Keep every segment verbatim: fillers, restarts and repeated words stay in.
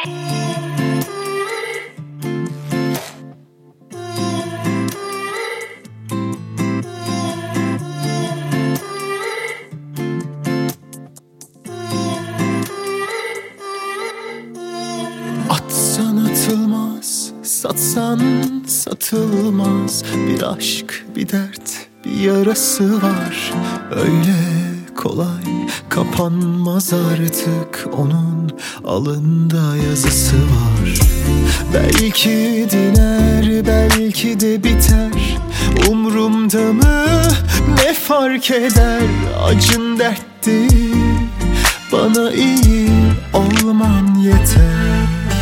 Atsan atılmaz, satsan satılmaz. Bir aşk, bir dert, bir yarası var. Öyle kolay kapanmaz artık, onun alında yazısı var. Belki diner, belki de biter. Umrumda mı, ne fark eder? Acın dert değil, bana iyi olman yeter.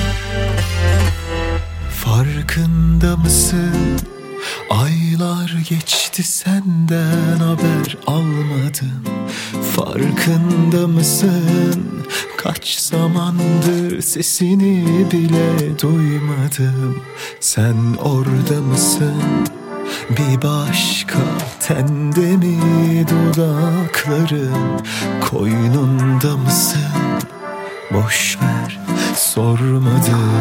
Farkında mısın? Aylar geçti, senden haber almadım. Farkında mısın? Kaç zamandır sesini bile duymadım. Sen orada mısın? Bir başka tende mi dudakların? Koynunda mısın? Boş ver, sormadım.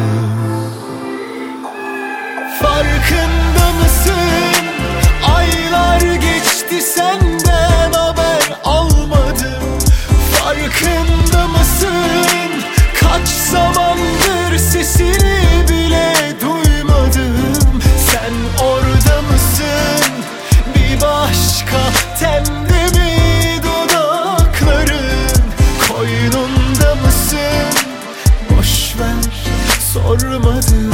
Farkında mısın? Aylar geçti, senden haber almadım. Farkında mısın? Kaç zamandır sesini bile duymadım. Sen orada mısın? Bir başka tende mi dudakların? Koynunda mısın? Boş ver, sormadım.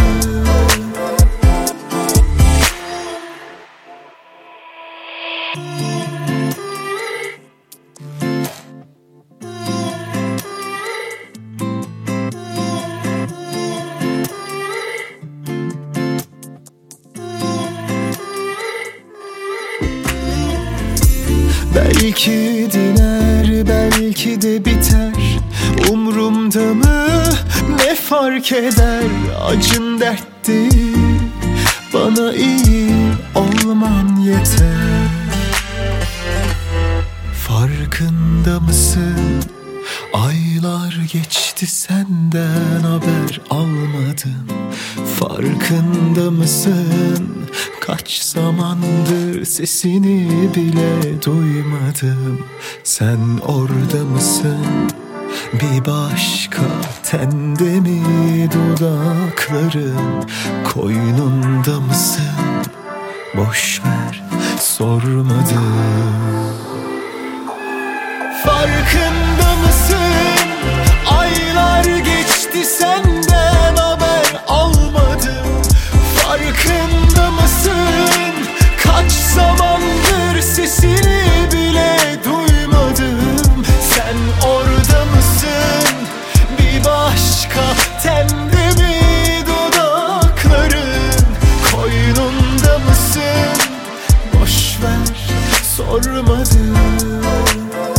Belki diner, belki de biter. Umrumda mı, ne fark eder? Acın dert değil, bana iyi olman yeter. Farkında mısın? Aylar geçti, senden haber almadım. Farkında mısın? Kaç zamandır sesini bile duymadım. Sen orada mısın? Bir başka tende mi dudakların? Koynunda mısın? Boş ver, sormadım. Farkında mısın? Aylar geçti, senden haber almadım. Farkında mısın? Kaç zamandır sesini bile duymadım. Sen orada mısın? Bir başka tende mi dudakların? Koynunda mısın? Boş ver, sormadım.